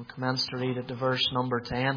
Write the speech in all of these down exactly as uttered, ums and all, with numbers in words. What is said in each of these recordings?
We'll commence to read it to verse number ten.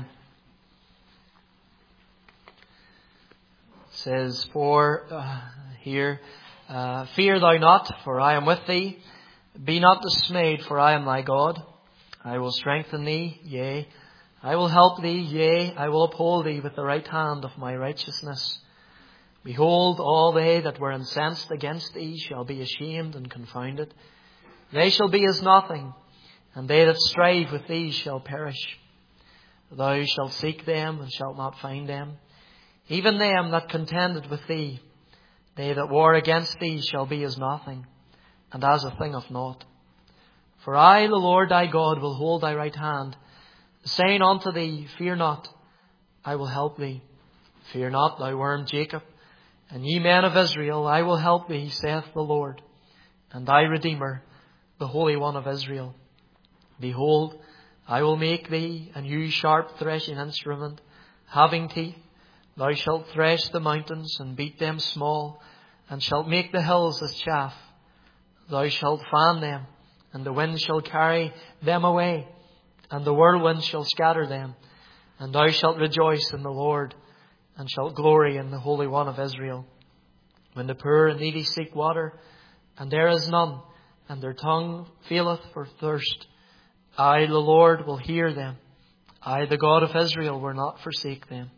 It says, For uh, here, uh, fear thou not, for I am with thee. Be not dismayed, for I am thy God. I will strengthen thee, yea, I will help thee, yea, I will uphold thee with the right hand of my righteousness. Behold, all they that were incensed against thee shall be ashamed and confounded. They shall be as nothing, and they that strive with thee shall perish. Thou shalt seek them, and shalt not find them. Even them that contended with thee, they that war against thee shall be as nothing, and as a thing of naught. For I, the Lord thy God, will hold thy right hand, saying unto thee, Fear not, I will help thee. Fear not, thou worm Jacob, and ye men of Israel, I will help thee, saith the Lord, and thy Redeemer, the Holy One of Israel. Behold, I will make thee a new sharp threshing instrument, having teeth. Thou shalt thresh the mountains, and beat them small, and shalt make the hills as chaff. Thou shalt fan them, and the wind shall carry them away, and the whirlwind shall scatter them. And thou shalt rejoice in the Lord, and shalt glory in the Holy One of Israel. When the poor and needy seek water, and there is none, and their tongue faileth for thirst, I, the Lord, will hear them. I, the God of Israel, will not forsake them.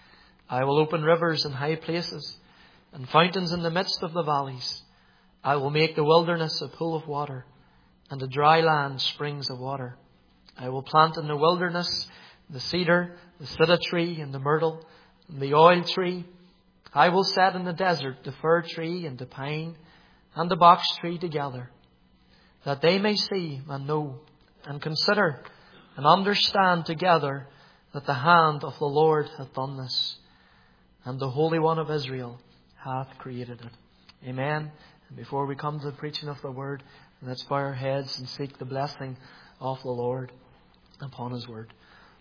I will open rivers in high places, and fountains in the midst of the valleys. I will make the wilderness a pool of water, and the dry land springs of water. I will plant in the wilderness the cedar, the cedar tree, and the myrtle, and the oil tree. I will set in the desert the fir tree and the pine and the box tree together, that they may see and know and consider and understand together that the hand of the Lord hath done this, and the Holy One of Israel hath created it. Amen. And before we come to the preaching of the word, let's bow our heads and seek the blessing of the Lord upon His word.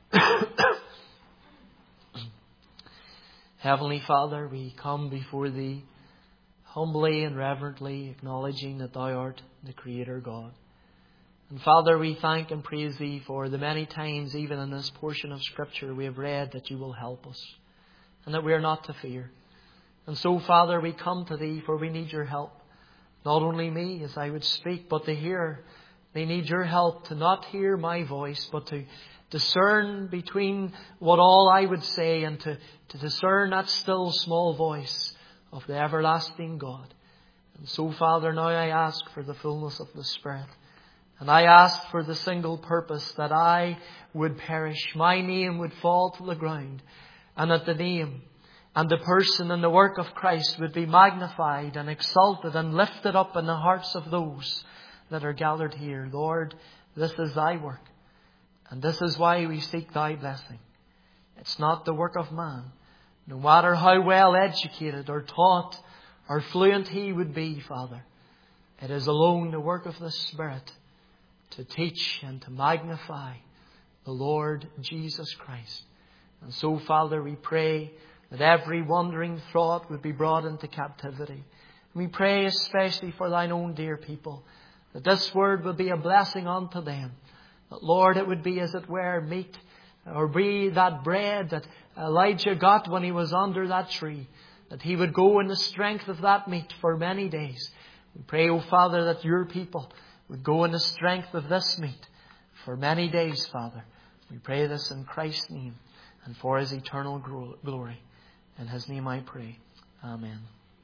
Heavenly Father, we come before Thee humbly and reverently, acknowledging that Thou art the Creator God. And Father, we thank and praise Thee for the many times, even in this portion of Scripture, we have read that You will help us, and that we are not to fear. And so, Father, we come to Thee, for we need Your help. Not only me, as I would speak, but the hearer. They need Your help to not hear my voice, but to discern between what all I would say, and to, to discern that still small voice of the everlasting God. And so, Father, now I ask for the fullness of the Spirit. And I ask for the single purpose that I would perish, my name would fall to the ground, and that the name and the person and the work of Christ would be magnified and exalted and lifted up in the hearts of those that are gathered here. Lord, this is Thy work. And this is why we seek Thy blessing. It's not the work of man. No matter how well educated or taught or fluent he would be, Father, it is alone the work of the Spirit to teach and to magnify the Lord Jesus Christ. And so, Father, we pray that every wandering thought would be brought into captivity. We pray especially for Thine own dear people, that this word would be a blessing unto them. That, Lord, it would be as it were meat, or be that bread that Elijah got when he was under that tree, that he would go in the strength of that meat for many days. We pray, O Father, that Your people would go in the strength of this meat for many days, Father. We pray this in Christ's name and for His eternal glory. In His name I pray. Amen.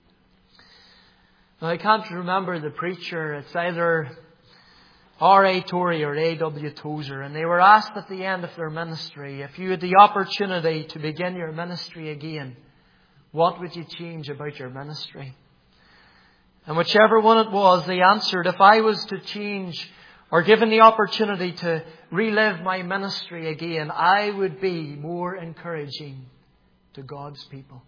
Now, I can't remember the preacher. It's either R A Torrey or A W Tozer, and they were asked at the end of their ministry, if you had the opportunity to begin your ministry again, what would you change about your ministry? And whichever one it was, they answered, if I was to change or given the opportunity to relive my ministry again, I would be more encouraging to God's people.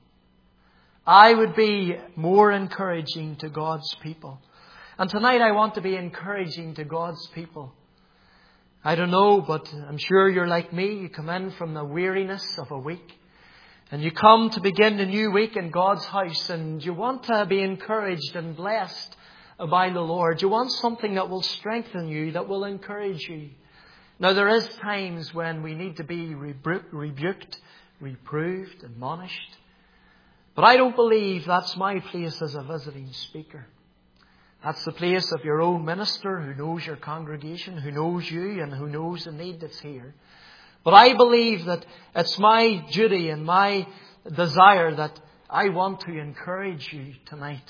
I would be more encouraging to God's people. And tonight I want to be encouraging to God's people. I don't know, but I'm sure you're like me. You come in from the weariness of a week, and you come to begin the new week in God's house, and you want to be encouraged and blessed by the Lord. You want something that will strengthen you, that will encourage you. Now there is times when we need to be rebu- rebuked, reproved, admonished. But I don't believe that's my place as a visiting speaker. That's the place of your own minister who knows your congregation, who knows you and who knows the need that's here. But I believe that it's my duty and my desire that I want to encourage you tonight.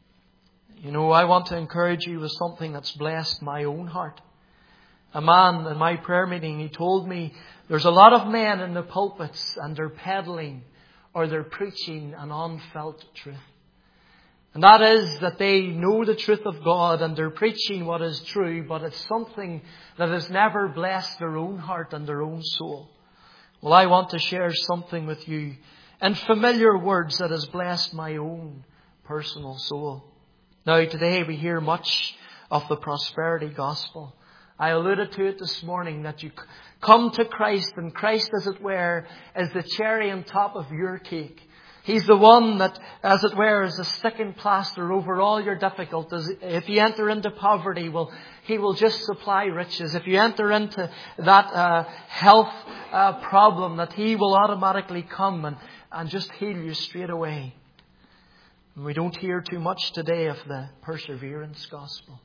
You know, I want to encourage you with something that's blessed my own heart. A man in my prayer meeting, he told me there's a lot of men in the pulpits and they're peddling or they're preaching an unfelt truth. And that is that they know the truth of God and they're preaching what is true, but it's something that has never blessed their own heart and their own soul. Well, I want to share something with you in familiar words that has blessed my own personal soul. Now, today we hear much of the prosperity gospel. I alluded to it this morning that you come to Christ, and Christ, as it were, is the cherry on top of your cake. He's the one that, as it were, is a sticking plaster over all your difficulties. If you enter into poverty, well, He will just supply riches. If you enter into that uh, health uh, problem, that He will automatically come and, and just heal you straight away. And we don't hear too much today of the perseverance gospel.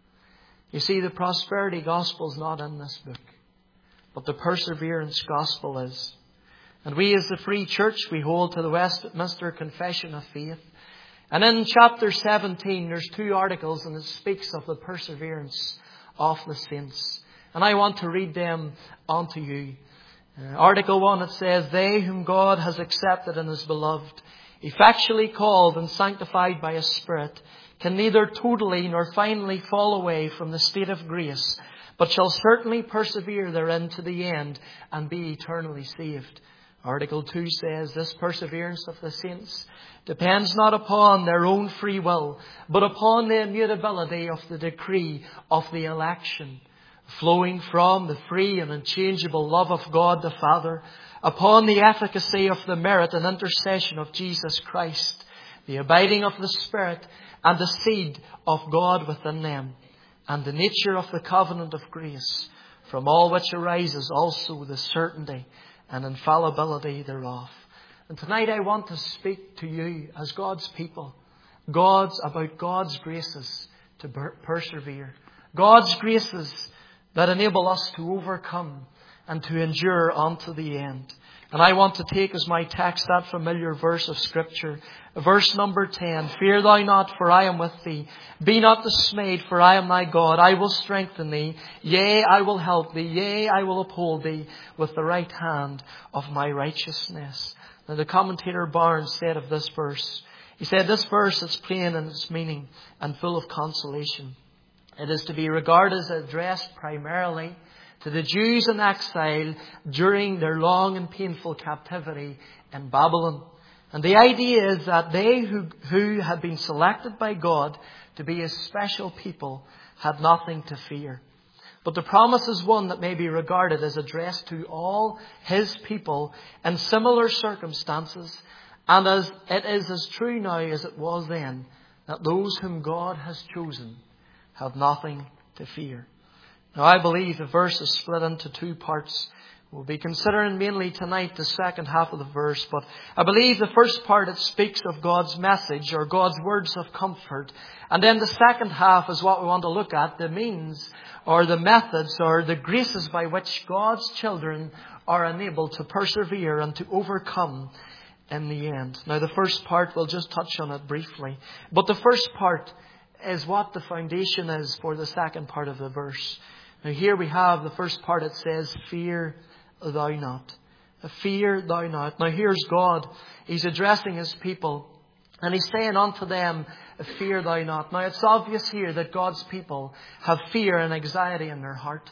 You see, the prosperity gospel is not in this book, but the perseverance gospel is. And we as the Free Church, we hold to the Westminster Confession of Faith. And in chapter seventeen, there's two articles and it speaks of the perseverance of the saints. And I want to read them unto you. Uh, Article one, it says, "They whom God has accepted in His beloved, effectually called and sanctified by His Spirit, can neither totally nor finally fall away from the state of grace, but shall certainly persevere therein to the end and be eternally saved." Article two says, "This perseverance of the saints depends not upon their own free will, but upon the immutability of the decree of the election, flowing from the free and unchangeable love of God the Father, upon the efficacy of the merit and intercession of Jesus Christ, the abiding of the Spirit, and the seed of God within them, and the nature of the covenant of grace, from all which arises also the certainty and infallibility thereof." And tonight I want to speak to you as God's people, God's about God's graces to per- persevere, God's graces that enable us to overcome and to endure unto the end. And I want to take as my text that familiar verse of Scripture, verse number ten. "Fear thou not, for I am with thee. Be not dismayed, for I am thy God. I will strengthen thee. Yea, I will help thee. Yea, I will uphold thee with the right hand of my righteousness." Now the commentator Barnes said of this verse, he said, "This verse is plain in its meaning and full of consolation. It is to be regarded as addressed primarily to the Jews in exile during their long and painful captivity in Babylon. And the idea is that they who, who had been selected by God to be His special people had nothing to fear. But the promise is one that may be regarded as addressed to all His people in similar circumstances, and as it is as true now as it was then, that those whom God has chosen have nothing to fear." Now, I believe the verse is split into two parts. We'll be considering mainly tonight the second half of the verse, but I believe the first part, it speaks of God's message or God's words of comfort. And then the second half is what we want to look at, the means or the methods or the graces by which God's children are enabled to persevere and to overcome in the end. Now, the first part, we'll just touch on it briefly. But the first part is what the foundation is for the second part of the verse. Now here we have the first part. It says, "Fear thou not." Fear thou not. Now here's God. He's addressing His people. And He's saying unto them, "Fear thou not." Now it's obvious here that God's people have fear and anxiety in their heart.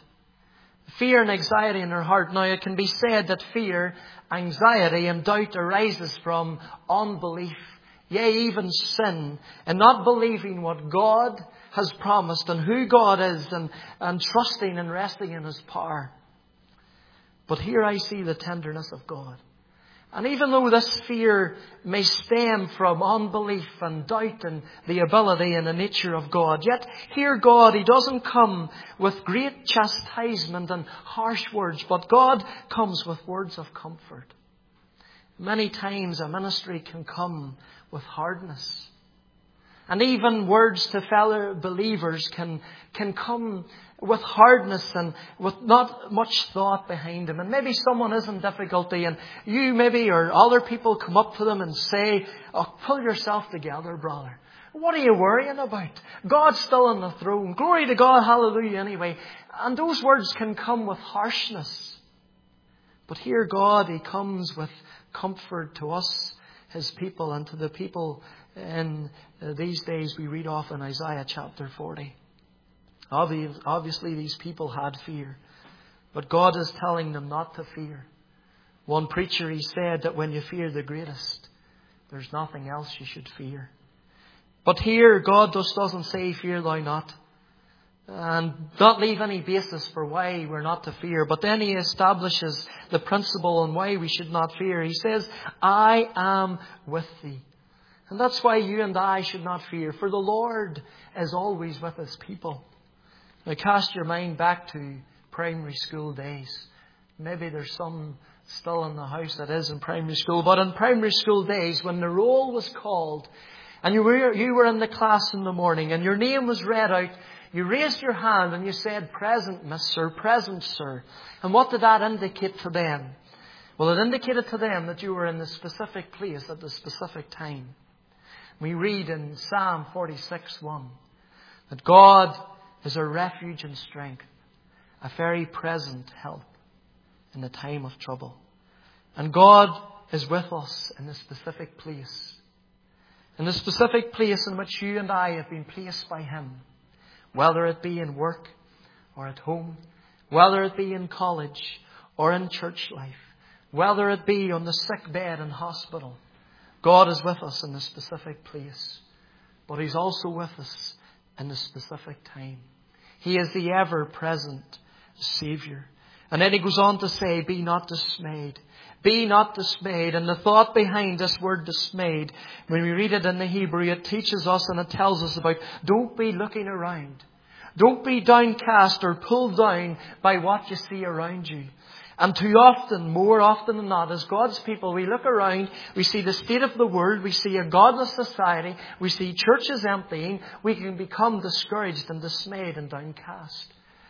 Fear and anxiety in their heart. Now it can be said that fear, anxiety and doubt arises from unbelief. Yea, even sin, and not believing what God has promised and who God is, and, and trusting and resting in His power. But here I see the tenderness of God. And even though this fear may stem from unbelief and doubt in the ability and the nature of God, yet here God, He doesn't come with great chastisement and harsh words, but God comes with words of comfort. Many times a ministry can come with hardness. And even words to fellow believers can, can come with hardness and with not much thought behind them. And maybe someone is in difficulty and you maybe or other people come up to them and say, oh, pull yourself together, brother. What are you worrying about? God's still on the throne. Glory to God, hallelujah, anyway. And those words can come with harshness. But here God, He comes with comfort to us, His people, and to the people in these days we read off in Isaiah chapter forty. Obviously, these people had fear. But God is telling them not to fear. One preacher, he said that when you fear the greatest, there's nothing else you should fear. But here, God just doesn't say, fear thou not. And not leave any basis for why we're not to fear. But then He establishes the principle on why we should not fear. He says, I am with thee. And that's why you and I should not fear. For the Lord is always with His people. Now cast your mind back to primary school days. Maybe there's some still in the house that is in primary school. But in primary school days, when the roll was called and you were, you were in the class in the morning and your name was read out, you raised your hand and you said, present, miss, sir, present, sir. And what did that indicate to them? Well, it indicated to them that you were in the specific place at the specific time. We read in Psalm forty-six one that God is a refuge and strength, a very present help in the time of trouble. And God is with us in the specific place. In the specific place in which you and I have been placed by Him. Whether it be in work or at home. Whether it be in college or in church life. Whether it be on the sick bed in hospital. God is with us in the specific place. But He's also with us in the specific time. He is the ever-present Savior. And then He goes on to say, be not dismayed. Be not dismayed. And the thought behind this word dismayed, when we read it in the Hebrew, it teaches us and it tells us about don't be looking around. Don't be downcast or pulled down by what you see around you. And too often, more often than not, as God's people, we look around, we see the state of the world, we see a godless society, we see churches emptying, we can become discouraged and dismayed and downcast.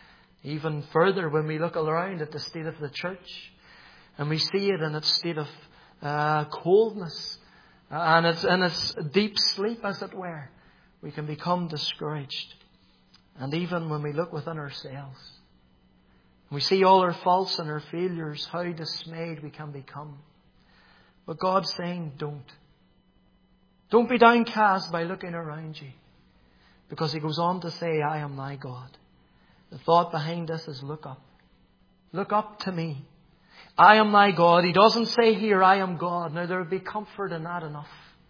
Even further, when we look around at the state of the church, and we see it in its state of uh, coldness, and it's in its deep sleep, as it were, we can become discouraged. And even when we look within ourselves, we see all our faults and our failures, how dismayed we can become. But God's saying, don't. Don't be downcast by looking around you. Because He goes on to say, I am thy God. The thought behind this is look up. Look up to me. I am thy God. He doesn't say here, I am God. Now there would be comfort in that enough.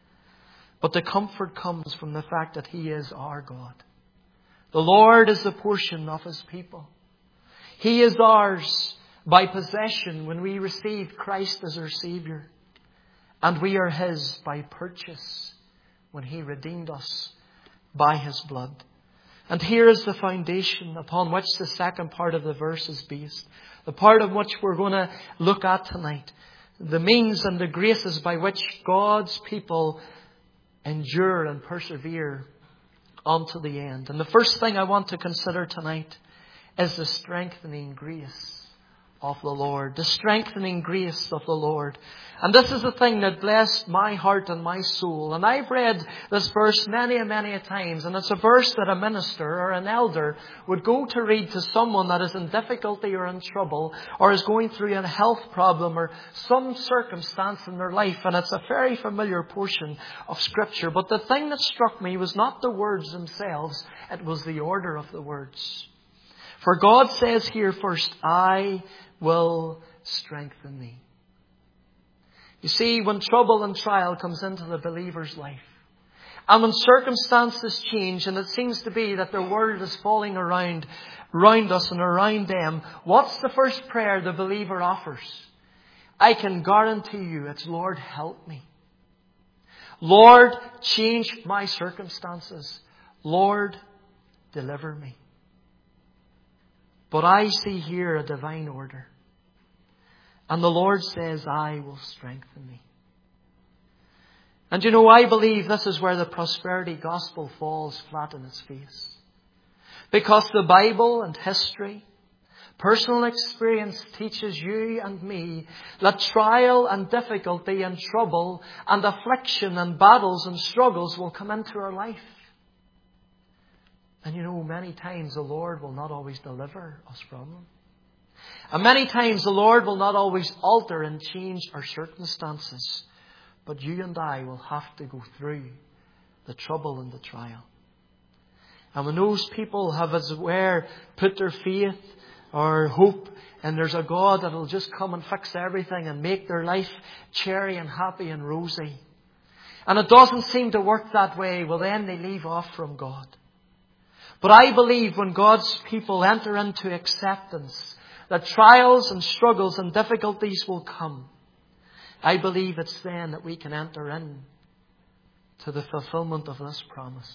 But the comfort comes from the fact that He is our God. The Lord is the portion of His people. He is ours by possession when we received Christ as our Savior. And we are His by purchase when He redeemed us by His blood. And here is the foundation upon which the second part of the verse is based. The part of which we're going to look at tonight. The means and the graces by which God's people endure and persevere unto the end. And the first thing I want to consider tonight is the strengthening grace of the Lord. The strengthening grace of the Lord. And this is the thing that blessed my heart and my soul. And I've read this verse many and many a times. And it's a verse that a minister or an elder would go to read to someone that is in difficulty or in trouble, or is going through a health problem or some circumstance in their life. And it's a very familiar portion of Scripture. But the thing that struck me was not the words themselves. It was the order of the words. For God says here first, I will strengthen thee. You see, when trouble and trial comes into the believer's life, and when circumstances change, and it seems to be that the world is falling around, around us and around them, what's the first prayer the believer offers? I can guarantee you it's, Lord, help me. Lord, change my circumstances. Lord, deliver me. But I see here a divine order. And the Lord says, I will strengthen thee. And you know, I believe this is where the prosperity gospel falls flat on its face. Because the Bible and history, personal experience teaches you and me that trial and difficulty and trouble and affliction and battles and struggles will come into our life. And you know, many times the Lord will not always deliver us from them. And many times the Lord will not always alter and change our circumstances. But you and I will have to go through the trouble and the trial. And when those people have, as it were, put their faith or hope and there's a God that will just come and fix everything and make their life cherry and happy and rosy, and it doesn't seem to work that way, well then they leave off from God. But I believe when God's people enter into acceptance that trials and struggles and difficulties will come, I believe it's then that we can enter in to the fulfillment of this promise.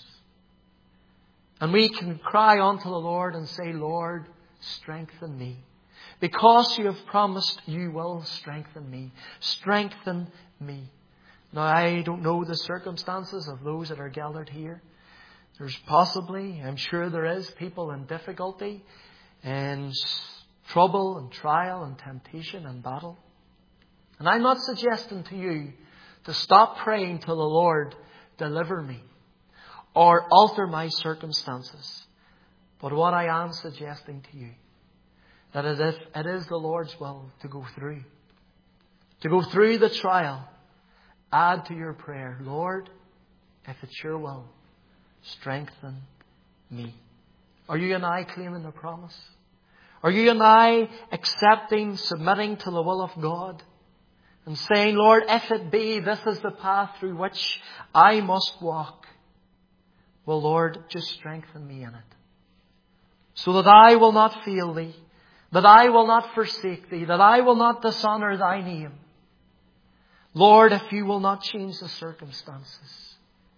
And we can cry unto the Lord and say, Lord, strengthen me. Because you have promised you will strengthen me. Strengthen me. Now, I don't know the circumstances of those that are gathered here. There's possibly, I'm sure there is, people in difficulty and trouble and trial and temptation and battle. And I'm not suggesting to you to stop praying to the Lord, deliver me, or alter my circumstances. But what I am suggesting to you, that it is, it is the Lord's will to go through. To go through the trial. Add to your prayer, Lord, if it's your will, strengthen me. Are you and I claiming the promise? Are you and I accepting, submitting to the will of God? And saying, Lord, if it be, this is the path through which I must walk. Well, Lord, just strengthen me in it. So that I will not fail thee. That I will not forsake thee. That I will not dishonour thy name. Lord, if you will not change the circumstances,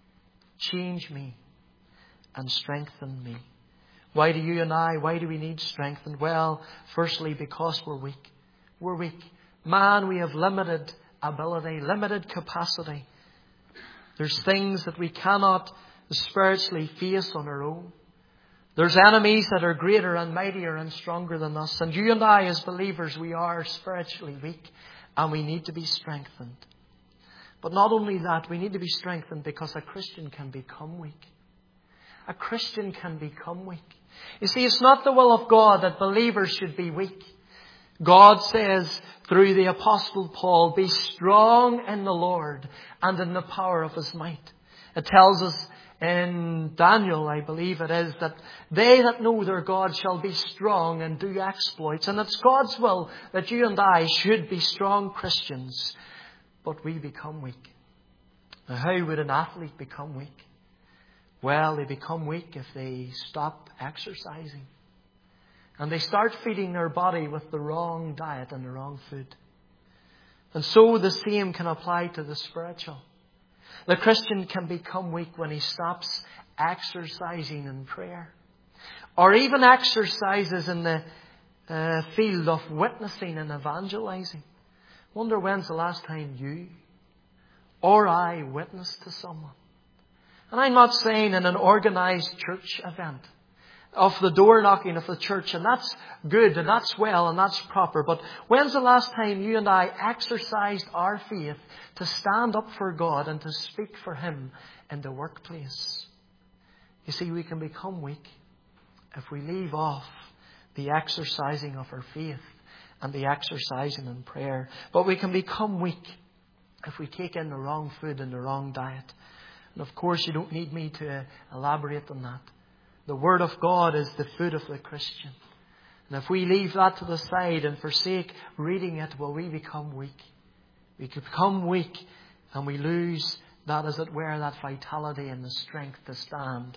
change me and strengthen me. Why do you and I, why do we need strengthened? Well, firstly, because we're weak. We're weak. Man, we have limited ability, limited capacity. There's things that we cannot spiritually face on our own. There's enemies that are greater and mightier and stronger than us. And you and I as believers, we are spiritually weak and we need to be strengthened. But not only that, we need to be strengthened because a Christian can become weak. A Christian can become weak. You see, it's not the will of God that believers should be weak. God says through the Apostle Paul, be strong in the Lord and in the power of His might. It tells us in Daniel, I believe it is, that they that know their God shall be strong and do exploits. And it's God's will that you and I should be strong Christians. But we become weak. Now, how would an athlete become weak? Well, they become weak if they stop exercising. And they start feeding their body with the wrong diet and the wrong food. And so the same can apply to the spiritual. The Christian can become weak when he stops exercising in prayer. Or even exercises in the uh, field of witnessing and evangelizing. Wonder when's the last time you or I witnessed to someone. And I'm not saying in an organized church event of the door knocking of the church, and that's good and that's well and that's proper. But when's the last time you and I exercised our faith to stand up for God and to speak for Him in the workplace? You see, we can become weak if we leave off the exercising of our faith and the exercising in prayer. But we can become weak if we take in the wrong food and the wrong diet. And of course, you don't need me to elaborate on that. The Word of God is the food of the Christian. And if we leave that to the side and forsake reading it, well, we become weak. We become weak and we lose that, as it were, that vitality and the strength to stand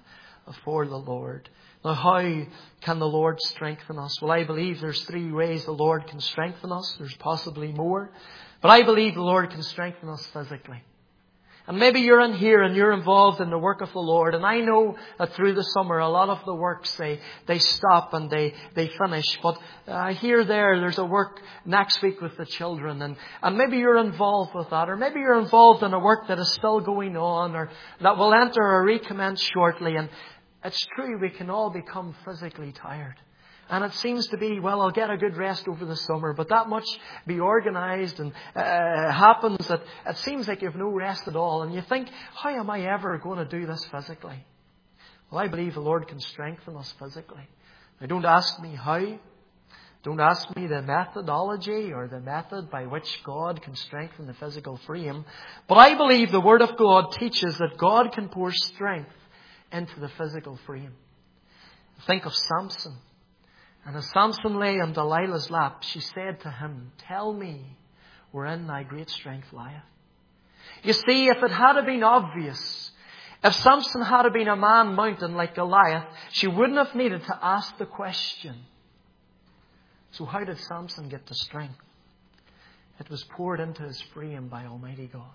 for the Lord. Now, how can the Lord strengthen us? Well, I believe there's three ways the Lord can strengthen us. There's possibly more. But I believe the Lord can strengthen us physically. And maybe you're in here and you're involved in the work of the Lord. And I know that through the summer, a lot of the works, they, they stop and they, they finish. But uh, here, there, there's a work next week with the children. And, and maybe you're involved with that. Or maybe you're involved in a work that is still going on or that will enter or recommence shortly. And it's true, we can all become physically tired. And it seems to be, well, I'll get a good rest over the summer, but that much be organised and uh, happens that it seems like you've no rest at all. And you think, how am I ever going to do this physically? Well, I believe the Lord can strengthen us physically. Now, don't ask me how. Don't ask me the methodology or the method by which God can strengthen the physical frame. But I believe the Word of God teaches that God can pour strength into the physical frame. Think of Samson. And as Samson lay on Delilah's lap, she said to him, "Tell me wherein thy great strength lieth." You see, if it had been obvious, if Samson had been a man mountain like Goliath, she wouldn't have needed to ask the question. So how did Samson get the strength? It was poured into his frame by Almighty God.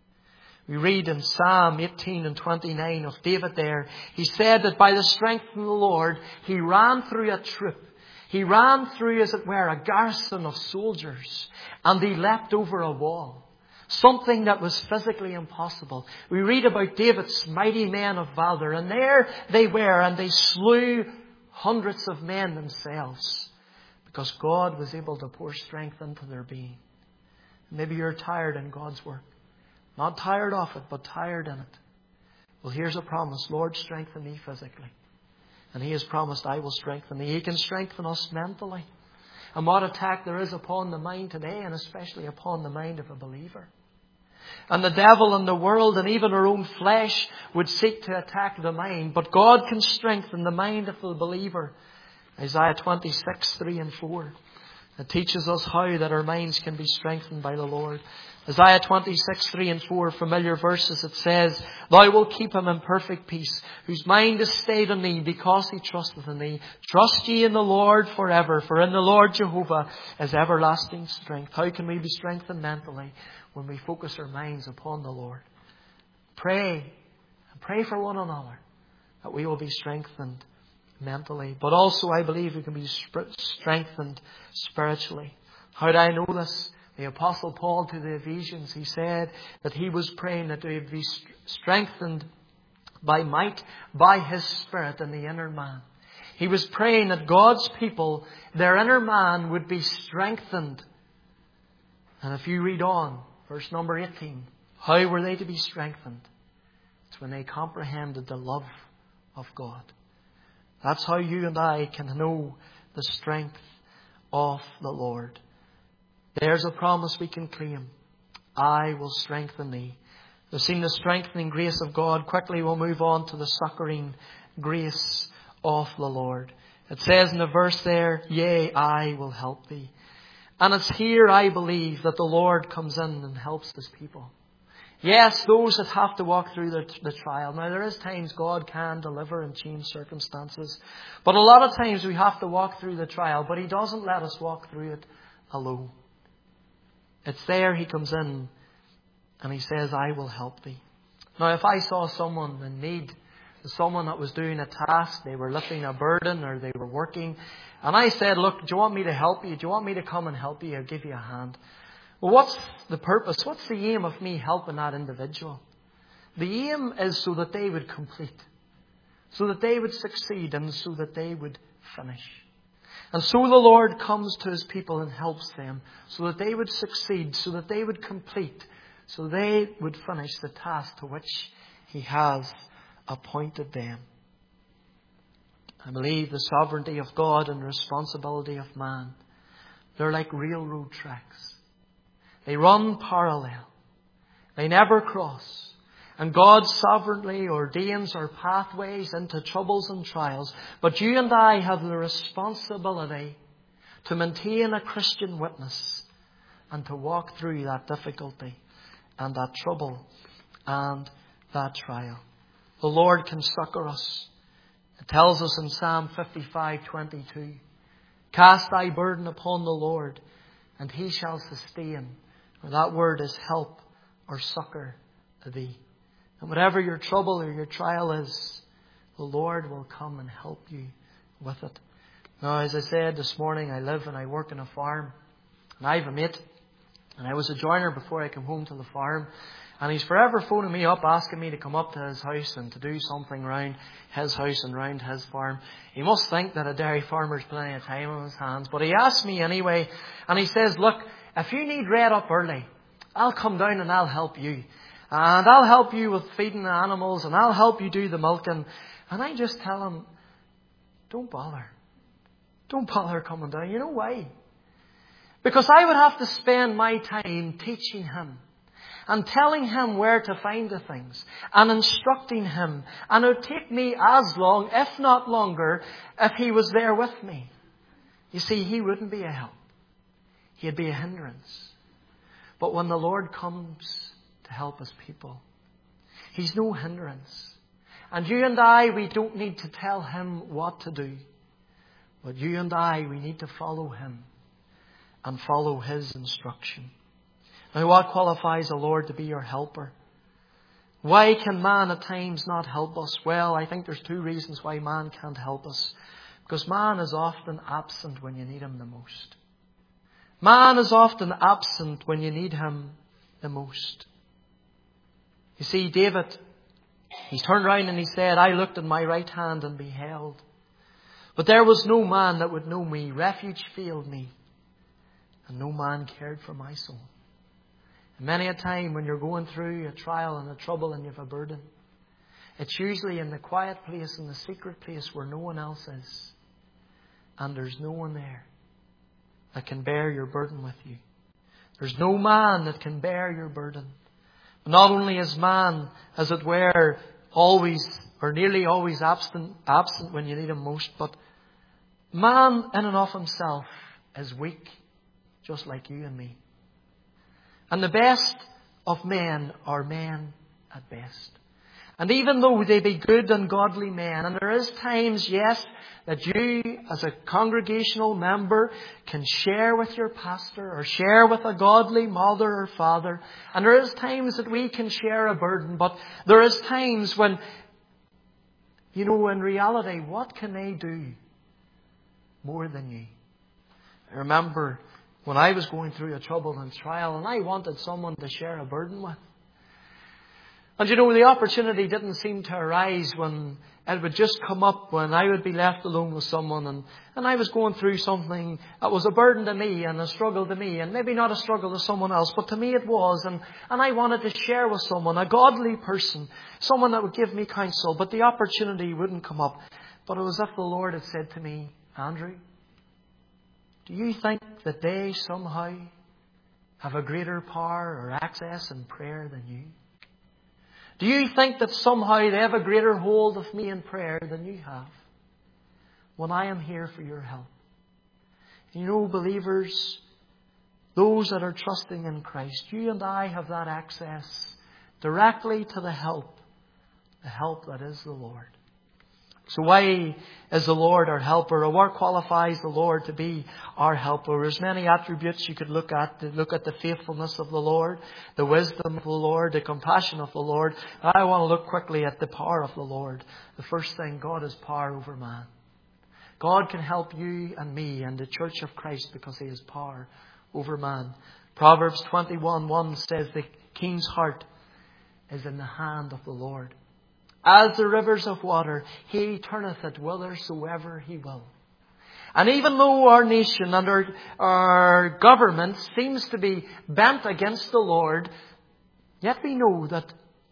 We read in Psalm eighteen and twenty-nine of David there, he said that by the strength of the Lord, he ran through a troop. He ran through, as it were, a garrison of soldiers, and he leapt over a wall. Something that was physically impossible. We read about David's mighty men of valor, and there they were, and they slew hundreds of men themselves, because God was able to pour strength into their being. Maybe you're tired in God's work. Not tired of it, but tired in it. Well, here's a promise. Lord, strengthen me physically. And He has promised, I will strengthen thee. He can strengthen us mentally. And what attack there is upon the mind today, and especially upon the mind of a believer. And the devil and the world and even our own flesh would seek to attack the mind. But God can strengthen the mind of the believer. Isaiah twenty-six, three and four. It teaches us how that our minds can be strengthened by the Lord. Isaiah twenty-six, three and four, familiar verses, it says, Thou wilt keep him in perfect peace, whose mind is stayed on thee, because he trusteth in thee. Trust ye in the Lord forever, for in the Lord Jehovah is everlasting strength. How can we be strengthened mentally? When we focus our minds upon the Lord. Pray, and pray for one another, that we will be strengthened mentally. But also, I believe we can be strengthened spiritually. How do I know this? The Apostle Paul to the Ephesians, he said that he was praying that they would be strengthened by might, by His Spirit in the inner man. He was praying that God's people, their inner man, would be strengthened. And if you read on, verse number eighteen, how were they to be strengthened? It's when they comprehended the love of God. That's how you and I can know the strength of the Lord. There's a promise we can claim. I will strengthen thee. We've seen the strengthening grace of God. Quickly we'll move on to the succouring grace of the Lord. It says in the verse there, Yea, I will help thee. And it's here, I believe, that the Lord comes in and helps His people. Yes, those that have to walk through the, the trial. Now, there is times God can deliver and change circumstances. But a lot of times we have to walk through the trial. But He doesn't let us walk through it alone. It's there He comes in and He says, I will help thee. Now, if I saw someone in need, someone that was doing a task, they were lifting a burden or they were working, and I said, look, do you want me to help you? Do you want me to come and help you? I'll give you a hand. Well, what's the purpose? What's the aim of me helping that individual? The aim is so that they would complete, so that they would succeed, and so that they would finish. And so the Lord comes to His people and helps them, so that they would succeed, so that they would complete, so they would finish the task to which He has appointed them. I believe the sovereignty of God and the responsibility of man, they're like railroad tracks. They run parallel. They never cross. And God sovereignly ordains our pathways into troubles and trials. But you and I have the responsibility to maintain a Christian witness and to walk through that difficulty and that trouble and that trial. The Lord can succour us. It tells us in Psalm fifty-five twenty-two, cast thy burden upon the Lord, and he shall sustain. Or that word is help or succor thee. And whatever your trouble or your trial is, the Lord will come and help you with it. Now, as I said this morning, I live and I work in a farm. And I have a mate. And I was a joiner before I came home to the farm. And he's forever phoning me up, asking me to come up to his house and to do something round his house and round his farm. He must think that a dairy farmer's plenty of time on his hands. But he asked me anyway. And he says, look, if you need red up early, I'll come down and I'll help you. And I'll help you with feeding the animals. And I'll help you do the milking. And I just tell him, don't bother. Don't bother coming down. You know why? Because I would have to spend my time teaching him and telling him where to find the things and instructing him. And it would take me as long, if not longer, if he was there with me. You see, he wouldn't be a help. He'd be a hindrance. But when the Lord comes to help his people, he's no hindrance. And you and I, we don't need to tell him what to do. But you and I, we need to follow him and follow his instruction. Now, what qualifies the Lord to be your helper? Why can man at times not help us? Well, I think there's two reasons why man can't help us. Because man is often absent when you need him the most. Man is often absent when you need him the most. You see, David, he's turned round and he said, I looked at my right hand and beheld. But there was no man that would know me. Refuge failed me. And no man cared for my soul. And many a time when you're going through a trial and a trouble and you have a burden, it's usually in the quiet place, in the secret place where no one else is. And there's no one there that can bear your burden with you. There's no man that can bear your burden. But not only is man, as it were, always or nearly always absent, absent when you need him most, but man in and of himself is weak, just like you and me. And the best of men are men at best. And even though they be good and godly men, and there is times, yes, that you as a congregational member can share with your pastor or share with a godly mother or father. And there is times that we can share a burden, but there is times when, you know, in reality, what can they do more than you? I remember when I was going through a trouble and trial and I wanted someone to share a burden with. And you know, the opportunity didn't seem to arise when it would just come up, when I would be left alone with someone and, and I was going through something that was a burden to me and a struggle to me, and maybe not a struggle to someone else, but to me it was. And, and I wanted to share with someone, a godly person, someone that would give me counsel, but the opportunity wouldn't come up. But it was as if the Lord had said to me, Andrew, do you think that they somehow have a greater power or access in prayer than you? Do you think that somehow they have a greater hold of me in prayer than you have? When I am here for your help. You know, believers, those that are trusting in Christ, you and I have that access directly to the help, the help that is the Lord. So why is the Lord our helper? Or what qualifies the Lord to be our helper? There's many attributes you could look at. Look at the faithfulness of the Lord, the wisdom of the Lord, the compassion of the Lord. I want to look quickly at the power of the Lord. The first thing, God has power over man. God can help you and me and the Church of Christ because He has power over man. Proverbs twenty-one one says, the king's heart is in the hand of the Lord. As the rivers of water, He turneth it whithersoever He will. And even though our nation and our, our government seems to be bent against the Lord, yet we know that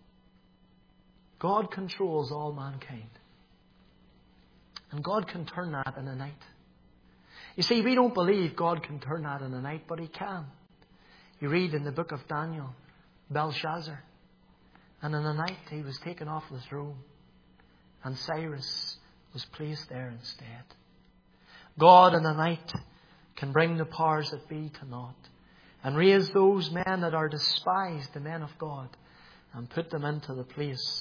God controls all mankind. And God can turn that in a night. You see, we don't believe God can turn that in a night, but He can. You read in the book of Daniel, Belshazzar. And in the night he was taken off the throne. And Cyrus was placed there instead. God in the night can bring the powers that be to naught. And raise those men that are despised, the men of God. And put them into the place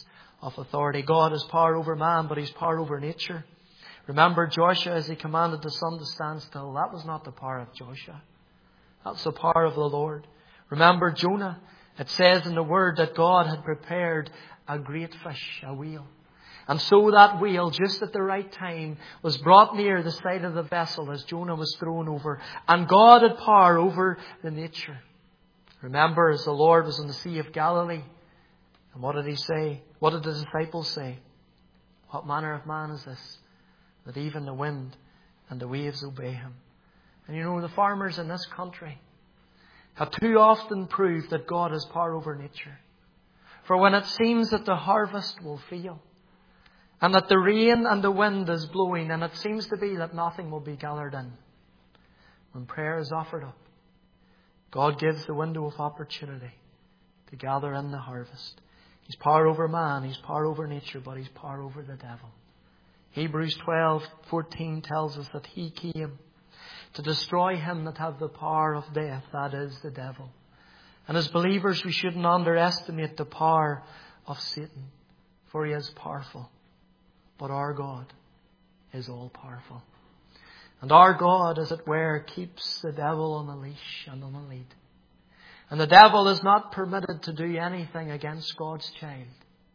of authority. God has power over man, but He's power over nature. Remember Joshua as he commanded the sun to stand still. That was not the power of Joshua. That's the power of the Lord. Remember Jonah. It says in the Word that God had prepared a great fish, a whale. And so that whale, just at the right time, was brought near the side of the vessel as Jonah was thrown over. And God had power over the nature. Remember as the Lord was in the Sea of Galilee. And what did He say? What did the disciples say? What manner of man is this, that even the wind and the waves obey Him? And you know, the farmers in this country have too often proved that God has power over nature. For when it seems that the harvest will fail, and that the rain and the wind is blowing, and it seems to be that nothing will be gathered in, when prayer is offered up, God gives the window of opportunity to gather in the harvest. He's power over man, He's power over nature, but He's power over the devil. Hebrews twelve fourteen tells us that He came to destroy him that have the power of death, that is, the devil. And as believers, we shouldn't underestimate the power of Satan, for he is powerful. But our God is all powerful. And our God, as it were, keeps the devil on a leash and on a lead. And the devil is not permitted to do anything against God's child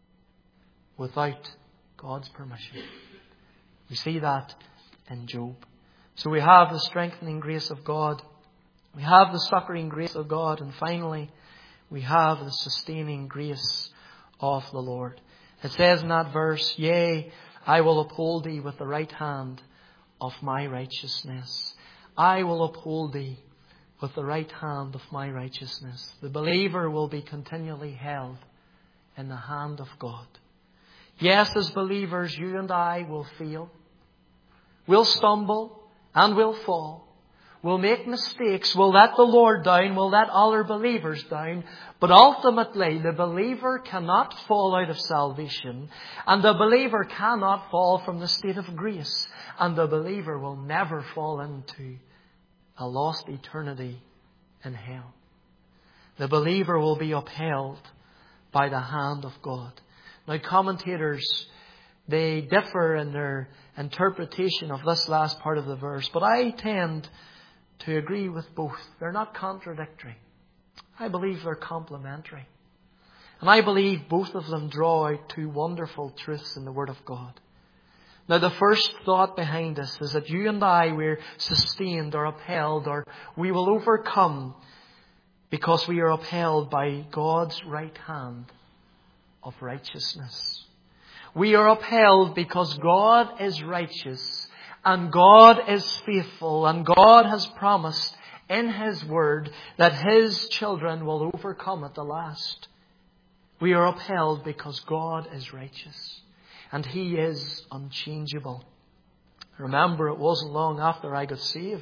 without God's permission. We see that in Job. So we have the strengthening grace of God. We have the succoring grace of God. And finally, we have the sustaining grace of the Lord. It says in that verse, "Yea, I will uphold thee with the right hand of my righteousness." I will uphold thee with the right hand of my righteousness. The believer will be continually held in the hand of God. Yes, as believers, you and I will fail. We'll stumble and we'll fall. We'll make mistakes. We'll let the Lord down. We'll let other believers down. But ultimately, the believer cannot fall out of salvation. And the believer cannot fall from the state of grace. And the believer will never fall into a lost eternity in hell. The believer will be upheld by the hand of God. Now, commentators, they differ in their interpretation of this last part of the verse, but I tend to agree with both. They're not contradictory. I believe they're complementary. And I believe both of them draw out two wonderful truths in the Word of God. Now, the first thought behind this is that you and I, we're sustained or upheld, or we will overcome because we are upheld by God's right hand of righteousness. We are upheld because God is righteous and God is faithful, and God has promised in His Word that His children will overcome at the last. We are upheld because God is righteous and He is unchangeable. Remember, it wasn't long after I got saved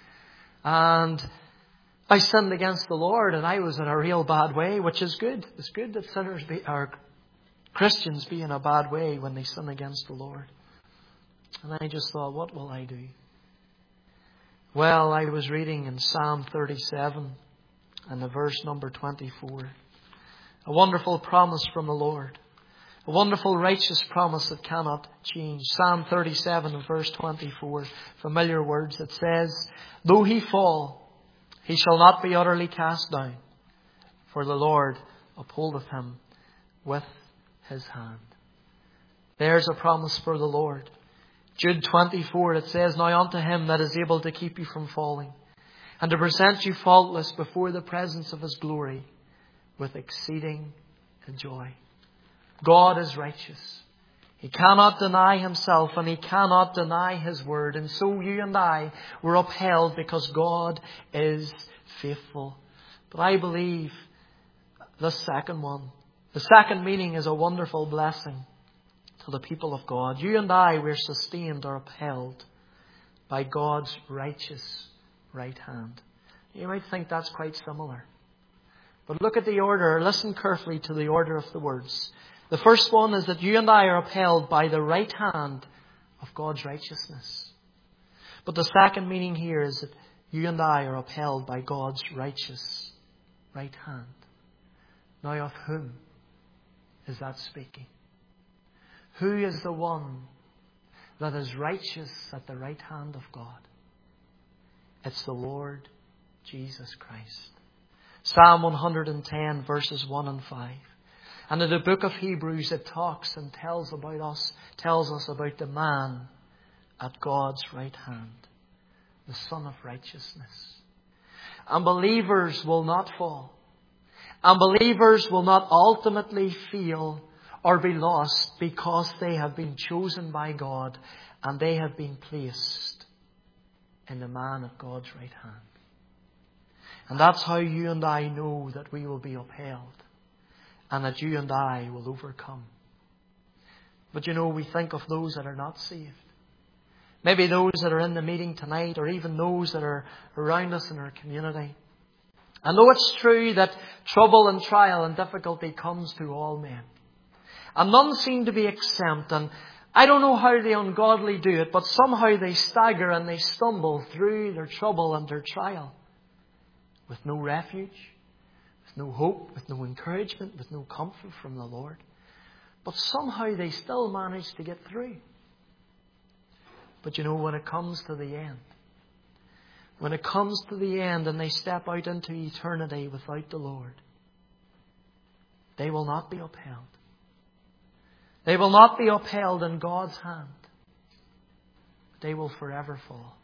and I sinned against the Lord, and I was in a real bad way, which is good. It's good that sinners be, or Christians be in a bad way when they sin against the Lord. And I just thought, what will I do? Well, I was reading in Psalm thirty-seven and the verse number twenty-four. A wonderful promise from the Lord. A wonderful righteous promise that cannot change. Psalm thirty-seven and verse twenty-four. Familiar words. It says, "Though he fall, he shall not be utterly cast down, for the Lord upholdeth him with His hand." There's a promise for the Lord. Jude twenty-four, it says, "Now unto Him that is able to keep you from falling, and to present you faultless before the presence of His glory with exceeding joy." God is righteous. He cannot deny Himself, and He cannot deny His word. And so you and I were upheld because God is faithful. But I believe the second one, the second meaning, is a wonderful blessing to the people of God. You and I, we're sustained or upheld by God's righteous right hand. You might think that's quite similar. But look at the order. Listen carefully to the order of the words. The first one is that you and I are upheld by the right hand of God's righteousness. But the second meaning here is that you and I are upheld by God's righteous right hand. Now, of whom is that speaking? Who is the one that is righteous at the right hand of God? It's the Lord Jesus Christ. Psalm one hundred ten, verses one and five. And in the book of Hebrews, it talks and tells about us, tells us about the man at God's right hand, the Son of Righteousness. And believers will not fall. And believers will not ultimately feel or be lost because they have been chosen by God and they have been placed in the man at God's right hand. And that's how you and I know that we will be upheld and that you and I will overcome. But you know, we think of those that are not saved. Maybe those that are in the meeting tonight, or even those that are around us in our community. I know it's true that trouble and trial and difficulty comes to all men. And none seem to be exempt. And I don't know how the ungodly do it, but somehow they stagger and they stumble through their trouble and their trial. With no refuge, with no hope, with no encouragement, with no comfort from the Lord. But somehow they still manage to get through. But you know, when it comes to the end, when it comes to the end and they step out into eternity without the Lord, they will not be upheld. They will not be upheld in God's hand. They will forever fall.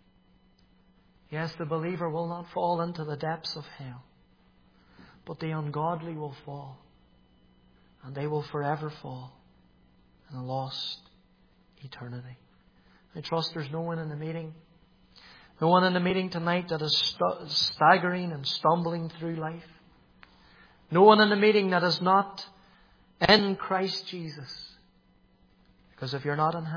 Yes, the believer will not fall into the depths of hell, but the ungodly will fall, and they will forever fall in a lost eternity. I trust there's no one in the meeting, no one in the meeting tonight that is st- staggering and stumbling through life. No one in the meeting that is not in Christ Jesus. Because if you're not in Him,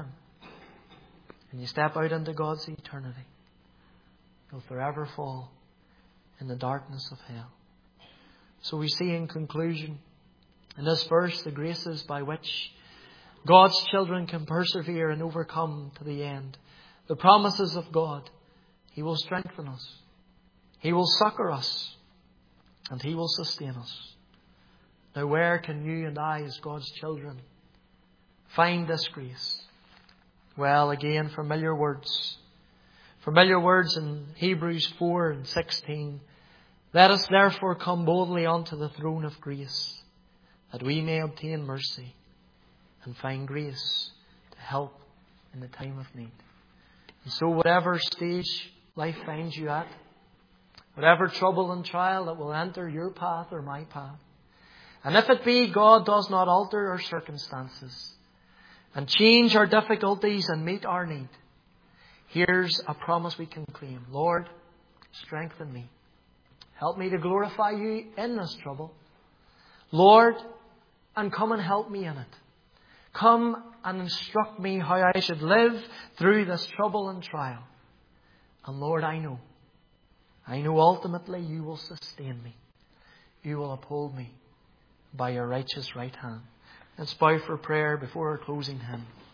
and you step out into God's eternity, you'll forever fall in the darkness of hell. So we see in conclusion, in this verse, the graces by which God's children can persevere and overcome to the end. The promises of God. He will strengthen us. He will succor us. And He will sustain us. Now where can you and I as God's children find this grace? Well, again, familiar words. Familiar words in Hebrews four and sixteen. Let us therefore come boldly unto the throne of grace, that we may obtain mercy and find grace to help in the time of need. And so whatever stage life finds you at, whatever trouble and trial that will enter your path or my path, and if it be God does not alter our circumstances and change our difficulties and meet our need, here's a promise we can claim. Lord, strengthen me. Help me to glorify You in this trouble. Lord, and come and help me in it. Come and instruct me how I should live through this trouble and trial. And Lord, I know, I know ultimately You will sustain me. You will uphold me by Your righteous right hand. Let's bow for prayer before our closing hymn.